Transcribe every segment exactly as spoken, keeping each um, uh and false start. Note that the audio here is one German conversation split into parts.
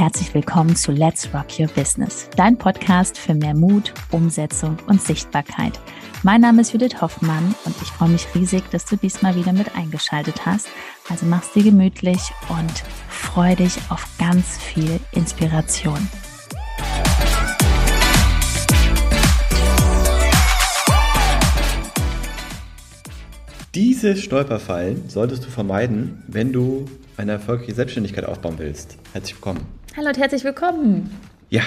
herzlich willkommen zu Let's Rock Your Business, dein Podcast für mehr Mut, Umsetzung und Sichtbarkeit. Mein Name ist Judith Hoffmann und ich freue mich riesig, dass du diesmal wieder mit eingeschaltet hast. Also mach's dir gemütlich und freu dich auf ganz viel Inspiration. Diese Stolperfallen solltest du vermeiden, wenn du eine erfolgreiche Selbstständigkeit aufbauen willst. Herzlich willkommen. Hallo und herzlich willkommen. Ja.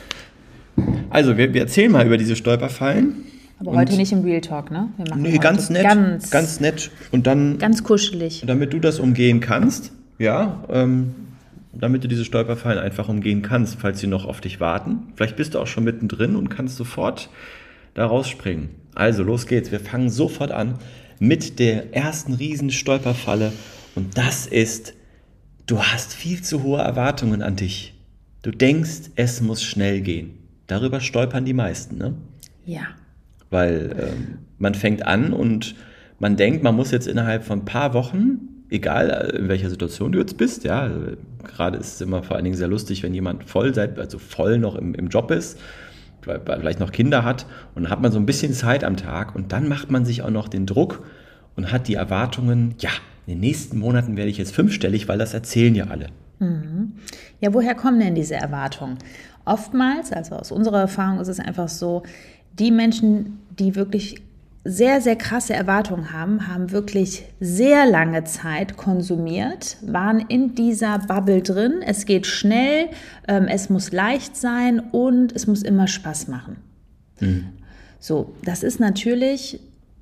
Also, wir, wir erzählen mal über diese Stolperfallen. Aber heute nicht im Real Talk, ne? Wir machen nee, ganz nett. Ganz, ganz nett. Und dann. Ganz kuschelig. Damit du das umgehen kannst, ja, ähm, damit du diese Stolperfallen einfach umgehen kannst, falls sie noch auf dich warten. Vielleicht bist du auch schon mittendrin und kannst sofort da rausspringen. Also, los geht's. Wir fangen sofort an mit der ersten riesen Stolperfalle. Und das ist, du hast viel zu hohe Erwartungen an dich. Du denkst, es muss schnell gehen. Darüber stolpern die meisten, ne? Ja. Weil ähm, man fängt an und man denkt, man muss jetzt innerhalb von ein paar Wochen, egal in welcher Situation du jetzt bist, ja, also, gerade ist es immer vor allen Dingen sehr lustig, wenn jemand voll, also voll noch im, im Job ist, vielleicht noch Kinder hat und dann hat man so ein bisschen Zeit am Tag und dann macht man sich auch noch den Druck und hat die Erwartungen, ja, in den nächsten Monaten werde ich jetzt fünfstellig, weil das erzählen ja alle. Mhm. Ja, woher kommen denn diese Erwartungen? Oftmals, also aus unserer Erfahrung ist es einfach so, die Menschen, die wirklich sehr, sehr krasse Erwartungen haben, haben wirklich sehr lange Zeit konsumiert, waren in dieser Bubble drin. Es geht schnell, ähm, es muss leicht sein und es muss immer Spaß machen. Mhm. So, das ist natürlich,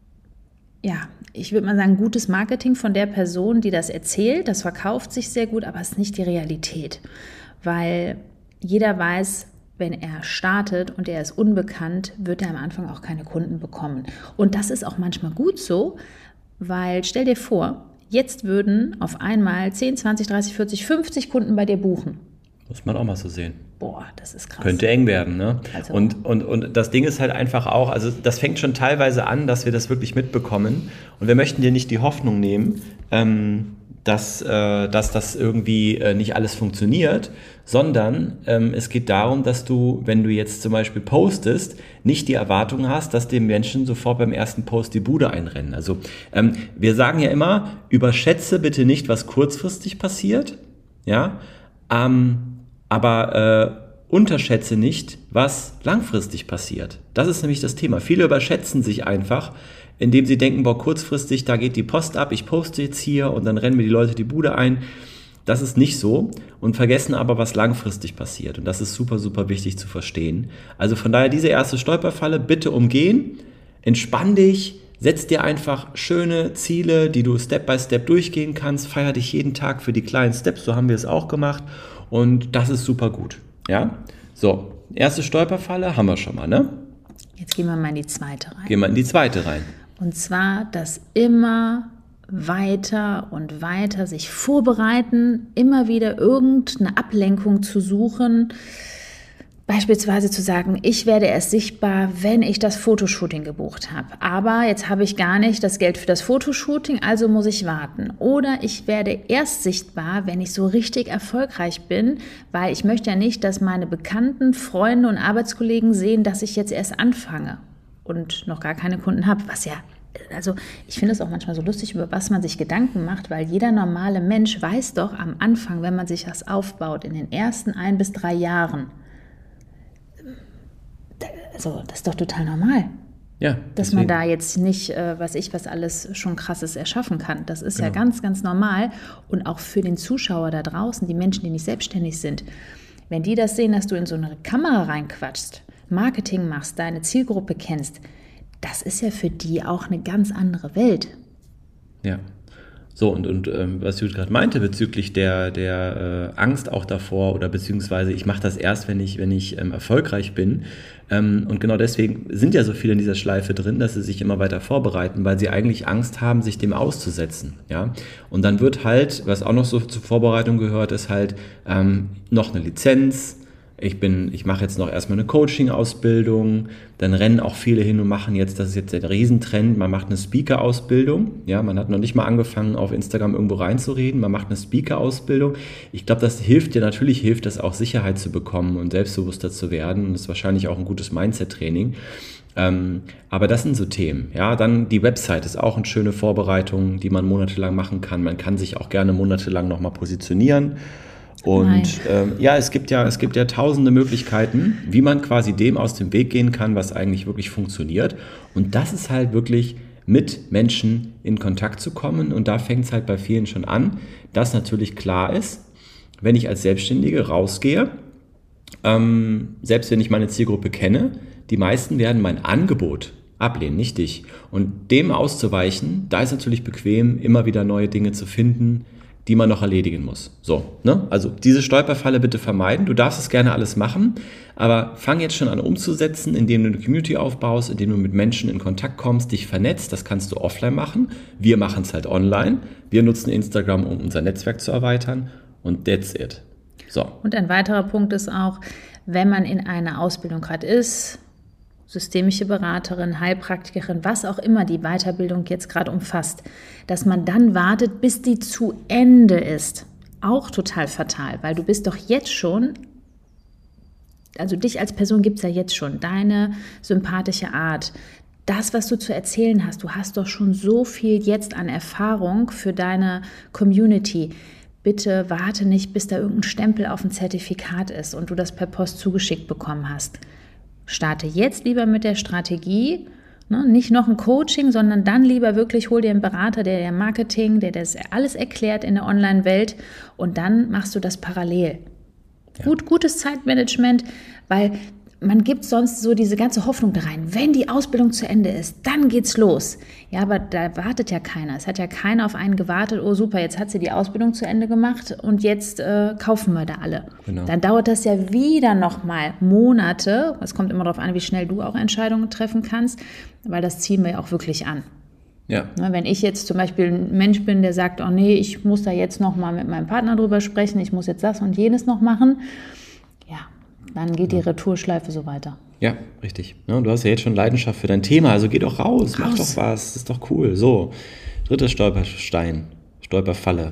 ja, ich würde mal sagen, gutes Marketing von der Person, die das erzählt. Das verkauft sich sehr gut, aber es ist nicht die Realität, weil jeder weiß, wenn er startet und er ist unbekannt, wird er am Anfang auch keine Kunden bekommen. Und das ist auch manchmal gut so, weil stell dir vor, jetzt würden auf einmal zehn, zwanzig, dreißig, vierzig, fünfzig Kunden bei dir buchen. Muss man auch mal so sehen. Boah, das ist krass. Könnte eng werden, ne? Also. Und, und, und das Ding ist halt einfach auch, also das fängt schon teilweise an, dass wir das wirklich mitbekommen. Und wir möchten dir nicht die Hoffnung nehmen, ähm, dass, äh, dass das irgendwie äh, nicht alles funktioniert, sondern ähm, es geht darum, dass du, wenn du jetzt zum Beispiel postest, nicht die Erwartung hast, dass den Menschen sofort beim ersten Post die Bude einrennen. Also ähm, wir sagen ja immer, überschätze bitte nicht, was kurzfristig passiert, ja, ähm, aber äh, unterschätze nicht, was langfristig passiert. Das ist nämlich das Thema. Viele überschätzen sich einfach, indem sie denken, boah, kurzfristig, da geht die Post ab, ich poste jetzt hier und dann rennen mir die Leute die Bude ein. Das ist nicht so und vergessen aber, was langfristig passiert. Und das ist super, super wichtig zu verstehen. Also von daher diese erste Stolperfalle bitte umgehen, entspann dich, setz dir einfach schöne Ziele, die du Step by Step durchgehen kannst, feier dich jeden Tag für die kleinen Steps, so haben wir es auch gemacht und das ist super gut. Ja, so, erste Stolperfalle haben wir schon mal, ne? Jetzt gehen wir mal in die zweite rein. Gehen wir in die zweite rein. Und zwar das immer weiter und weiter sich vorbereiten, immer wieder irgendeine Ablenkung zu suchen. Beispielsweise zu sagen, ich werde erst sichtbar, wenn ich das Fotoshooting gebucht habe. Aber jetzt habe ich gar nicht das Geld für das Fotoshooting, also muss ich warten. Oder ich werde erst sichtbar, wenn ich so richtig erfolgreich bin, weil ich möchte ja nicht, dass meine Bekannten, Freunde und Arbeitskollegen sehen, dass ich jetzt erst anfange und noch gar keine Kunden habe, was ja, also ich finde es auch manchmal so lustig, über was man sich Gedanken macht, weil jeder normale Mensch weiß doch am Anfang, wenn man sich das aufbaut, in den ersten ein bis drei Jahren, also das ist doch total normal, ja, dass deswegen. Man da jetzt nicht, äh, weiß ich, was alles schon Krasses erschaffen kann. Das ist genau. Ja ganz, ganz normal. Und auch für den Zuschauer da draußen, die Menschen, die nicht selbstständig sind, wenn die das sehen, dass du in so eine Kamera reinquatschst, Marketing machst, deine Zielgruppe kennst, das ist ja für die auch eine ganz andere Welt. Ja. So, und, und ähm, was Judith gerade meinte bezüglich der, der äh, Angst auch davor oder beziehungsweise ich mache das erst, wenn ich, wenn ich ähm, erfolgreich bin. Ähm, und genau deswegen sind ja so viele in dieser Schleife drin, dass sie sich immer weiter vorbereiten, weil sie eigentlich Angst haben, sich dem auszusetzen. Ja? Und dann wird halt, was auch noch so zur Vorbereitung gehört, ist halt ähm, noch eine Lizenz, ich bin, ich mache jetzt noch erstmal eine Coaching-Ausbildung, dann rennen auch viele hin und machen jetzt, das ist jetzt der Riesentrend, man macht eine Speaker-Ausbildung, ja, man hat noch nicht mal angefangen, auf Instagram irgendwo reinzureden, man macht eine Speaker-Ausbildung. Ich glaube, das hilft dir, natürlich hilft das auch, Sicherheit zu bekommen und selbstbewusster zu werden und ist wahrscheinlich auch ein gutes Mindset-Training. Ähm, aber das sind so Themen, ja, dann die Website ist auch eine schöne Vorbereitung, die man monatelang machen kann. Man kann sich auch gerne monatelang nochmal positionieren. Und ähm, ja, es gibt ja, es gibt ja tausende Möglichkeiten, wie man quasi dem aus dem Weg gehen kann, was eigentlich wirklich funktioniert. Und das ist halt wirklich mit Menschen in Kontakt zu kommen. Und da fängt es halt bei vielen schon an, dass natürlich klar ist, wenn ich als Selbstständige rausgehe, ähm, selbst wenn ich meine Zielgruppe kenne, die meisten werden mein Angebot ablehnen, nicht dich. Und dem auszuweichen, da ist natürlich bequem, immer wieder neue Dinge zu finden, die man noch erledigen muss. So, ne? Also diese Stolperfalle bitte vermeiden. Du darfst es gerne alles machen, aber fang jetzt schon an umzusetzen, indem du eine Community aufbaust, indem du mit Menschen in Kontakt kommst, dich vernetzt. Das kannst du offline machen. Wir machen es halt online. Wir nutzen Instagram, um unser Netzwerk zu erweitern. Und that's it. So. Und ein weiterer Punkt ist auch, wenn man in einer Ausbildung gerade ist, systemische Beraterin, Heilpraktikerin, was auch immer die Weiterbildung jetzt gerade umfasst, dass man dann wartet, bis die zu Ende ist. Auch total fatal, weil du bist doch jetzt schon, also dich als Person gibt es ja jetzt schon, deine sympathische Art, das, was du zu erzählen hast, du hast doch schon so viel jetzt an Erfahrung für deine Community. Bitte warte nicht, bis da irgendein Stempel auf dem Zertifikat ist und du das per Post zugeschickt bekommen hast. Starte jetzt lieber mit der Strategie, ne, nicht noch ein Coaching, sondern dann lieber wirklich hol dir einen Berater, der dir Marketing, der das alles erklärt in der Online-Welt und dann machst du das parallel. Ja. Gut, gutes Zeitmanagement, weil man gibt sonst so diese ganze Hoffnung da rein. Wenn die Ausbildung zu Ende ist, dann geht's los. Ja, aber da wartet ja keiner. Es hat ja keiner auf einen gewartet. Oh super, jetzt hat sie die Ausbildung zu Ende gemacht und jetzt äh, kaufen wir da alle. Genau. Dann dauert das ja wieder nochmal Monate. Es kommt immer darauf an, wie schnell du auch Entscheidungen treffen kannst, weil das ziehen wir ja auch wirklich an. Ja. Wenn ich jetzt zum Beispiel ein Mensch bin, der sagt, oh nee, ich muss da jetzt nochmal mit meinem Partner drüber sprechen, ich muss jetzt das und jenes noch machen, ja, dann geht die Retourschleife so weiter. Ja, richtig. Ja, du hast ja jetzt schon Leidenschaft für dein Thema, also geh doch raus, raus. Mach doch was, das ist doch cool. So, dritter Stolperstein, Stolperfalle.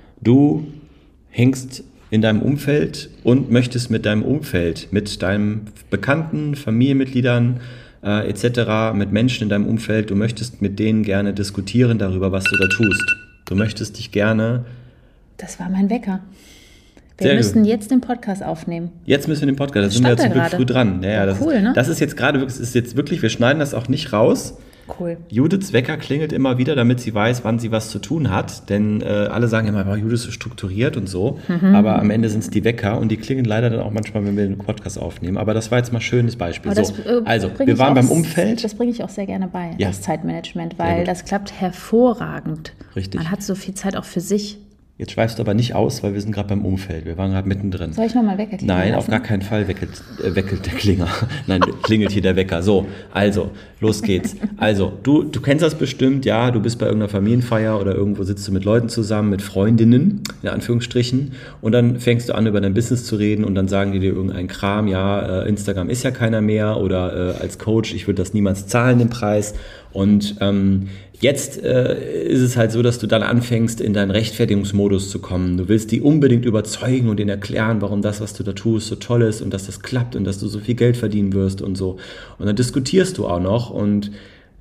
Du hängst in deinem Umfeld und möchtest mit deinem Umfeld, mit deinen Bekannten, Familienmitgliedern äh, et cetera, mit Menschen in deinem Umfeld, du möchtest mit denen gerne diskutieren darüber, was du da tust. Du möchtest dich gerne... Das war mein Wecker. Wir Sehr müssen gut. jetzt den Podcast aufnehmen. Jetzt müssen wir den Podcast, da sind wir ja zum Glück früh dran. Ja, ja, das cool, ist, ne? Das ist jetzt gerade wirklich, ist jetzt wirklich, wir schneiden das auch nicht raus. Cool. Judiths Wecker klingelt immer wieder, damit sie weiß, wann sie was zu tun hat. Denn äh, alle sagen immer, Judith ist so strukturiert und so. Mhm. Aber am Ende sind es die Wecker und die klingeln leider dann auch manchmal, wenn wir den Podcast aufnehmen. Aber das war jetzt mal ein schönes Beispiel. So, das, äh, also, wir waren beim Umfeld. Das bringe ich auch sehr gerne bei, ja. Das Zeitmanagement, weil das klappt hervorragend. Richtig. Man hat so viel Zeit auch für sich. Jetzt schweifst du aber nicht aus, weil wir sind gerade beim Umfeld. Wir waren gerade mittendrin. Soll ich nochmal Wecker klingeln Nein, lassen? Auf gar keinen Fall weckelt, äh, weckelt der Klinger. Nein, klingelt hier der Wecker. So, also, los geht's. Also, du, du kennst das bestimmt, ja, du bist bei irgendeiner Familienfeier oder irgendwo sitzt du mit Leuten zusammen, mit Freundinnen, in Anführungsstrichen, und dann fängst du an, über dein Business zu reden und dann sagen die dir irgendeinen Kram, ja, äh, Instagram ist ja keiner mehr oder äh, als Coach, ich würde das niemals zahlen, den Preis. Und ähm, jetzt äh, ist es halt so, dass du dann anfängst, in deinen Rechtfertigungsmodus zu kommen. Du willst die unbedingt überzeugen und ihnen erklären, warum das, was du da tust, so toll ist und dass das klappt und dass du so viel Geld verdienen wirst und so. Und dann diskutierst du auch noch und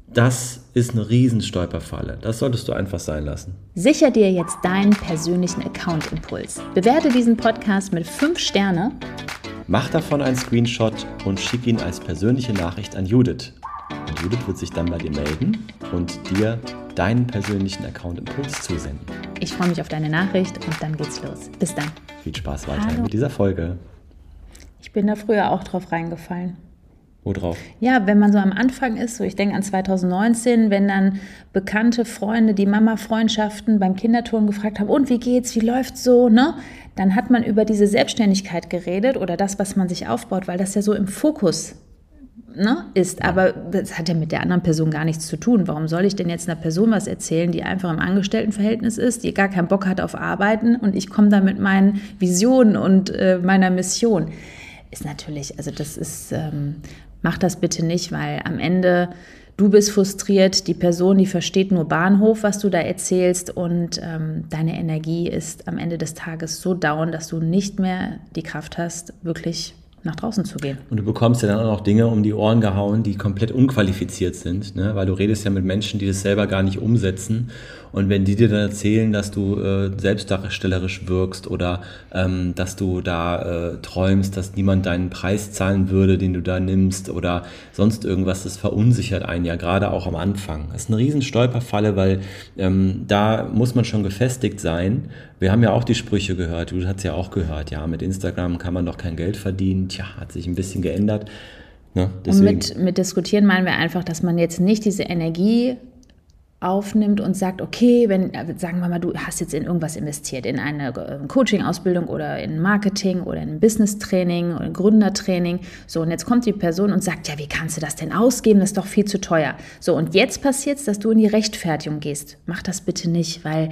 das ist eine Riesenstolperfalle. Das solltest du einfach sein lassen. Sicher dir jetzt deinen persönlichen Account-Impuls. Bewerte diesen Podcast mit fünf Sterne. Mach davon einen Screenshot und schick ihn als persönliche Nachricht an Judith. Und Judith wird sich dann bei dir melden und dir deinen persönlichen Account-Impuls zusenden. Ich freue mich auf deine Nachricht und dann geht's los. Bis dann. Viel Spaß weiterhin mit dieser Folge. Ich bin da früher auch drauf reingefallen. Wo drauf? Ja, wenn man so am Anfang ist, so ich denke an zwanzig neunzehn, wenn dann bekannte Freunde, die Mama-Freundschaften beim Kinderturnen gefragt haben, und wie geht's, wie läuft's so, ne? Dann hat man über diese Selbstständigkeit geredet oder das, was man sich aufbaut, weil das ja so im Fokus Ne, ist, aber das hat ja mit der anderen Person gar nichts zu tun. Warum soll ich denn jetzt einer Person was erzählen, die einfach im Angestelltenverhältnis ist, die gar keinen Bock hat auf Arbeiten und ich komme da mit meinen Visionen und äh, meiner Mission. ist natürlich, also das ist, ähm, mach das bitte nicht, weil am Ende du bist frustriert, die Person, die versteht nur Bahnhof, was du da erzählst und ähm, deine Energie ist am Ende des Tages so down, dass du nicht mehr die Kraft hast, wirklich nach draußen zu gehen. Und du bekommst ja dann auch noch Dinge um die Ohren gehauen, die komplett unqualifiziert sind, ne? Weil du redest ja mit Menschen, die das selber gar nicht umsetzen. Und wenn die dir dann erzählen, dass du äh, selbstdarstellerisch wirkst oder ähm, dass du da äh, träumst, dass niemand deinen Preis zahlen würde, den du da nimmst oder sonst irgendwas, das verunsichert einen ja gerade auch am Anfang. Das ist eine riesen Stolperfalle, weil ähm, da muss man schon gefestigt sein. Wir haben ja auch die Sprüche gehört, du hast ja auch gehört, ja, mit Instagram kann man doch kein Geld verdienen. Tja, hat sich ein bisschen geändert. Ne? Und mit, mit diskutieren meinen wir einfach, dass man jetzt nicht diese Energie aufnimmt und sagt, okay, wenn, sagen wir mal, du hast jetzt in irgendwas investiert, in eine Coaching-Ausbildung oder in Marketing oder in ein Business-Training oder ein Gründertraining, so, und jetzt kommt die Person und sagt, ja, wie kannst du das denn ausgeben, das ist doch viel zu teuer. So, und jetzt passiert es, dass du in die Rechtfertigung gehst. Mach das bitte nicht, weil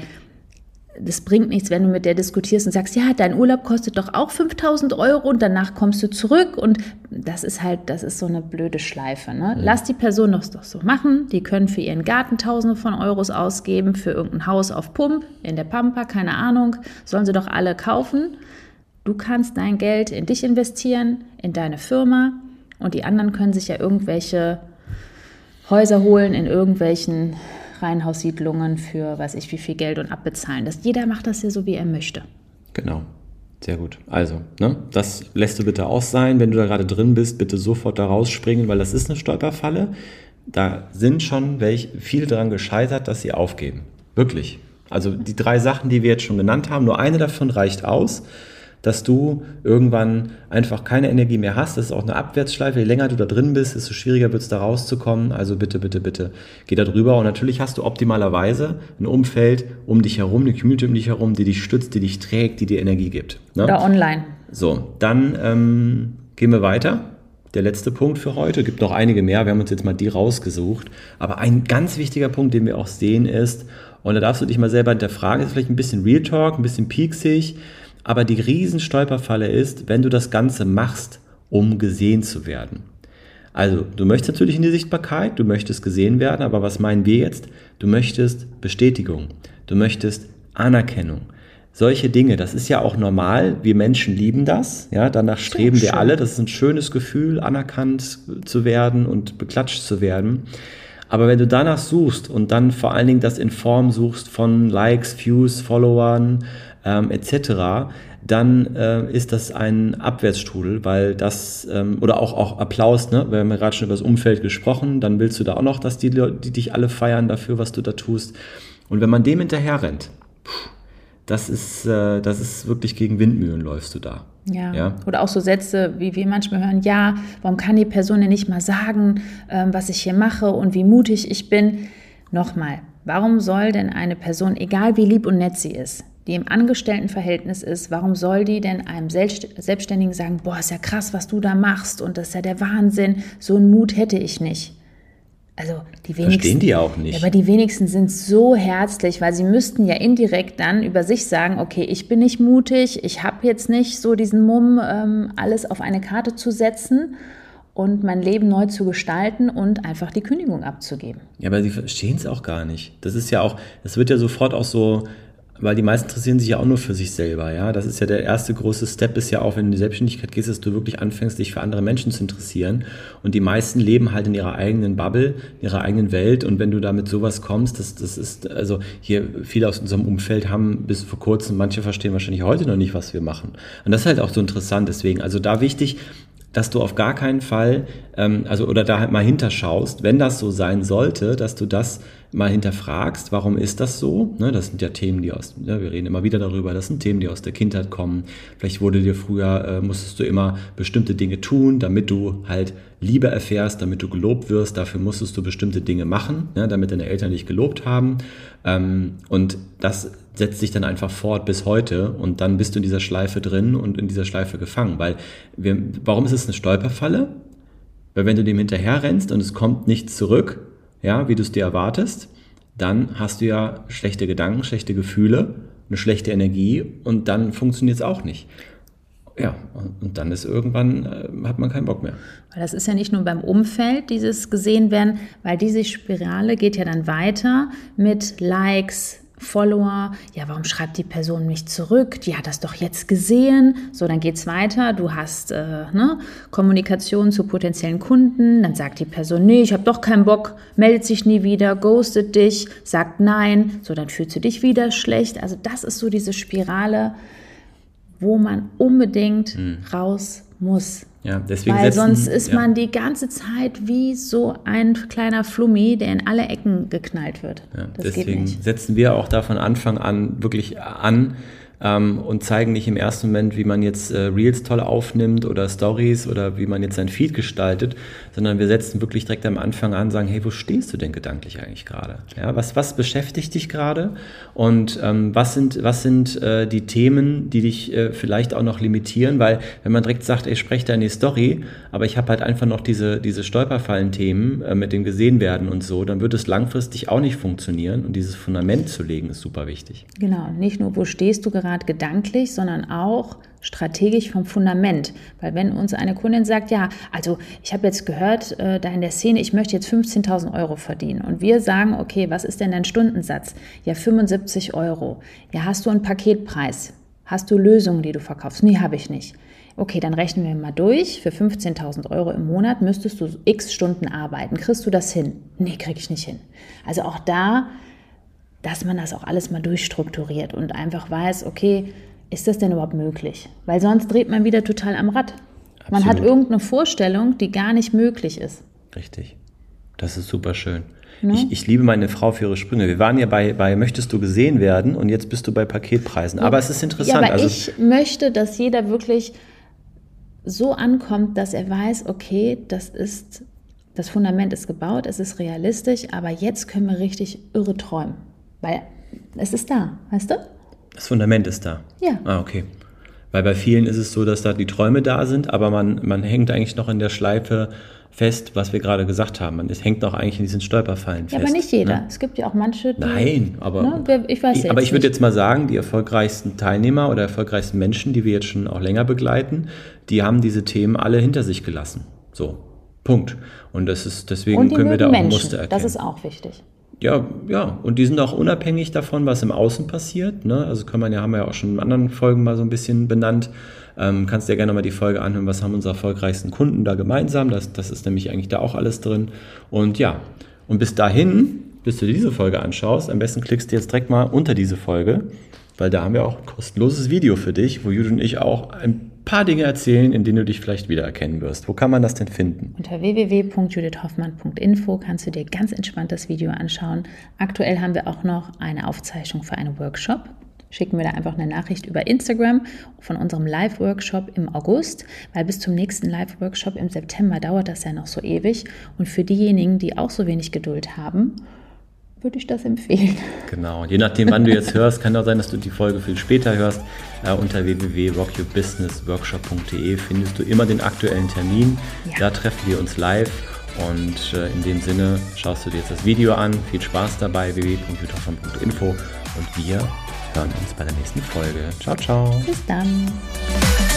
das bringt nichts, wenn du mit der diskutierst und sagst, ja, dein Urlaub kostet doch auch fünftausend Euro und danach kommst du zurück und das ist halt, das ist so eine blöde Schleife. Ne? Mhm. Lass die Person das doch so machen, die können für ihren Garten Tausende von Euros ausgeben, für irgendein Haus auf Pump, in der Pampa, keine Ahnung, sollen sie doch alle kaufen. Du kannst dein Geld in dich investieren, in deine Firma und die anderen können sich ja irgendwelche Häuser holen in irgendwelchen Reihenhaussiedlungen für, weiß ich, wie viel Geld und abbezahlen. Das, jeder macht das ja so, wie er möchte. Genau, sehr gut. Also, ne, das lässt du bitte aus sein. Wenn du da gerade drin bist, bitte sofort da rausspringen, weil das ist eine Stolperfalle. Da sind schon welche, viele daran gescheitert, dass sie aufgeben. Wirklich. Also die drei Sachen, die wir jetzt schon genannt haben, nur eine davon reicht aus, dass du irgendwann einfach keine Energie mehr hast. Das ist auch eine Abwärtsschleife. Je länger du da drin bist, desto schwieriger wird es da rauszukommen. Also bitte, bitte, bitte geh da drüber. Und natürlich hast du optimalerweise ein Umfeld um dich herum, eine Community um dich herum, die dich stützt, die dich trägt, die dir Energie gibt. Ne? Oder online. So, dann ähm, gehen wir weiter. Der letzte Punkt für heute, gibt noch einige mehr, wir haben uns jetzt mal die rausgesucht. Aber ein ganz wichtiger Punkt, den wir auch sehen, ist, und da darfst du dich mal selber hinterfragen, ist vielleicht ein bisschen Real Talk, ein bisschen pieksig, aber die Riesenstolperfalle ist, wenn du das Ganze machst, um gesehen zu werden. Also, du möchtest natürlich in die Sichtbarkeit, du möchtest gesehen werden, aber was meinen wir jetzt? Du möchtest Bestätigung, du möchtest Anerkennung. Solche Dinge, das ist ja auch normal, wir Menschen lieben das, ja, danach streben wir alle, das ist ein schönes Gefühl, anerkannt zu werden und beklatscht zu werden. Aber wenn du danach suchst und dann vor allen Dingen das in Form suchst von Likes, Views, Followern, Ähm, et cetera, dann äh, ist das ein Abwärtsstrudel, weil das, ähm, oder auch, auch Applaus, ne? Wir haben ja gerade schon über das Umfeld gesprochen, dann willst du da auch noch, dass die, die dich alle feiern dafür, was du da tust. Und wenn man dem hinterher rennt, das ist, äh, das ist wirklich gegen Windmühlen läufst du da. Ja. ja, oder auch so Sätze, wie wir manchmal hören, ja, warum kann die Person denn nicht mal sagen, ähm, was ich hier mache und wie mutig ich bin? Nochmal, warum soll denn eine Person, egal wie lieb und nett sie ist, die im Angestelltenverhältnis ist, warum soll die denn einem Selbstständigen sagen, boah, ist ja krass, was du da machst und das ist ja der Wahnsinn, so einen Mut hätte ich nicht. Also die wenigsten, verstehen die auch nicht. Ja, aber die wenigsten sind so herzlich, weil sie müssten ja indirekt dann über sich sagen, okay, ich bin nicht mutig, ich habe jetzt nicht so diesen Mumm, ähm, alles auf eine Karte zu setzen und mein Leben neu zu gestalten und einfach die Kündigung abzugeben. Ja, aber sie verstehen es auch gar nicht. Das ist ja auch, das wird ja sofort auch so, weil die meisten interessieren sich ja auch nur für sich selber, ja. Das ist ja der erste große Step, ist ja auch, wenn du in die Selbstständigkeit gehst, dass du wirklich anfängst, dich für andere Menschen zu interessieren. Und die meisten leben halt in ihrer eigenen Bubble, in ihrer eigenen Welt. Und wenn du da mit sowas kommst, das, das ist, also hier viele aus unserem Umfeld haben bis vor kurzem, manche verstehen wahrscheinlich heute noch nicht, was wir machen. Und das ist halt auch so interessant. Deswegen, also da wichtig, dass du auf gar keinen Fall, ähm, also oder da halt mal hinterschaust, wenn das so sein sollte, dass du das mal hinterfragst, warum ist das so? Ne, das sind ja Themen, die aus, ja, wir reden immer wieder darüber, das sind Themen, die aus der Kindheit kommen. Vielleicht wurde dir früher, äh, musstest du immer bestimmte Dinge tun, damit du halt Liebe erfährst, damit du gelobt wirst, dafür musstest du bestimmte Dinge machen, ne, damit deine Eltern dich gelobt haben. Ähm, und das setzt sich dann einfach fort bis heute und dann bist du in dieser Schleife drin und in dieser Schleife gefangen. Weil wir, warum ist es eine Stolperfalle? Weil wenn du dem hinterher rennst und es kommt nichts zurück, ja, wie du es dir erwartest, dann hast du ja schlechte Gedanken, schlechte Gefühle, eine schlechte Energie und dann funktioniert es auch nicht. Ja, und dann ist irgendwann, äh, hat man keinen Bock mehr. Weil das ist ja nicht nur beim Umfeld, dieses gesehen werden, weil diese Spirale geht ja dann weiter mit Likes, Follower. Ja, warum schreibt die Person nicht zurück? Die hat das doch jetzt gesehen. So, dann geht's weiter. Du hast äh, ne, Kommunikation zu potenziellen Kunden. Dann sagt die Person, nee, ich habe doch keinen Bock, meldet sich nie wieder, ghostet dich, sagt nein. So, dann fühlst du dich wieder schlecht. Also das ist so diese Spirale, wo man unbedingt hm. raus muss. Ja, deswegen Weil setzen, sonst ist ja. man die ganze Zeit wie so ein kleiner Flummi, der in alle Ecken geknallt wird. Ja, das deswegen geht nicht. setzen wir auch da von Anfang an wirklich an, ähm, und zeigen nicht im ersten Moment, wie man jetzt äh, Reels toll aufnimmt oder Stories oder wie man jetzt sein Feed gestaltet, sondern wir setzen wirklich direkt am Anfang an, sagen, hey, wo stehst du denn gedanklich eigentlich gerade? Ja, was, was beschäftigt dich gerade? Und ähm, was sind, was sind äh, die Themen, die dich äh, vielleicht auch noch limitieren? Weil wenn man direkt sagt, ey, sprech da in die Story, aber ich habe halt einfach noch diese, diese Stolperfallen-Themen äh, mit dem gesehen werden und so, dann wird es langfristig auch nicht funktionieren. Und dieses Fundament zu legen, ist super wichtig. Genau, nicht nur, wo stehst du gerade gedanklich, sondern auch strategisch vom Fundament. Weil wenn uns eine Kundin sagt, ja, also ich habe jetzt gehört, äh, da in der Szene, ich möchte jetzt fünfzehntausend Euro verdienen. Und wir sagen, okay, was ist denn dein Stundensatz? Ja, fünfundsiebzig Euro. Ja, hast du einen Paketpreis? Hast du Lösungen, die du verkaufst? Nee, habe ich nicht. Okay, dann rechnen wir mal durch. Für fünfzehntausend Euro im Monat müsstest du x Stunden arbeiten. Kriegst du das hin? Nee, kriege ich nicht hin. Also auch da, dass man das auch alles mal durchstrukturiert und einfach weiß, okay, ist das denn überhaupt möglich? Weil sonst dreht man wieder total am Rad. Absolut. Man hat irgendeine Vorstellung, die gar nicht möglich ist. Richtig. Das ist super schön. Ne? Ich, ich liebe meine Frau für ihre Sprünge. Wir waren ja bei, bei Möchtest du gesehen werden und jetzt bist du bei Paketpreisen. Aber es ist interessant. Ja, aber also ich möchte, dass jeder wirklich so ankommt, dass er weiß, okay, das ist, das Fundament ist gebaut, es ist realistisch, aber jetzt können wir richtig irre träumen. Weil es ist da, weißt du? Das Fundament ist da? Ja. Ah, okay. Weil bei vielen ist es so, dass da die Träume da sind, aber man, man hängt eigentlich noch in der Schleife fest, was wir gerade gesagt haben. Man es hängt noch eigentlich in diesen Stolperfallen ja, fest. Aber nicht jeder. Ne? Es gibt ja auch manche, die... Nein, aber, ne, ich weiß ich, aber jetzt ich würde nicht. jetzt mal sagen, die erfolgreichsten Teilnehmer oder erfolgreichsten Menschen, die wir jetzt schon auch länger begleiten, die haben diese Themen alle hinter sich gelassen. So, Punkt. Und das ist, deswegen Und die können wir da auch Menschen. Muster erkennen. Das ist auch wichtig. Ja, ja, und die sind auch unabhängig davon, was im Außen passiert. Ne? Also kann man ja, haben wir ja auch schon in anderen Folgen mal so ein bisschen benannt. Ähm, kannst dir gerne mal die Folge anhören, was haben unsere erfolgreichsten Kunden da gemeinsam. Das, das ist nämlich eigentlich da auch alles drin. Und ja, und bis dahin, bis du diese Folge anschaust, am besten klickst du jetzt direkt mal unter diese Folge, weil da haben wir auch ein kostenloses Video für dich, wo Judith und ich auch ein paar Dinge erzählen, in denen du dich vielleicht wiedererkennen wirst. Wo kann man das denn finden? Unter w w w punkt judith hoffmann punkt info kannst du dir ganz entspannt das Video anschauen. Aktuell haben wir auch noch eine Aufzeichnung für einen Workshop. Schicken wir da einfach eine Nachricht über Instagram von unserem Live-Workshop im August, weil bis zum nächsten Live-Workshop im September dauert das ja noch so ewig. Und für diejenigen, die auch so wenig Geduld haben, würde ich das empfehlen. Genau, und je nachdem, wann du jetzt hörst, kann auch sein, dass du die Folge viel später hörst. Äh, unter w w w punkt rock your business workshop punkt d e findest du immer den aktuellen Termin. Ja. Da treffen wir uns live und äh, in dem Sinne schaust du dir jetzt das Video an. Viel Spaß dabei, w w w punkt judith hoffmann punkt info und wir hören uns bei der nächsten Folge. Ciao, ciao. Bis dann.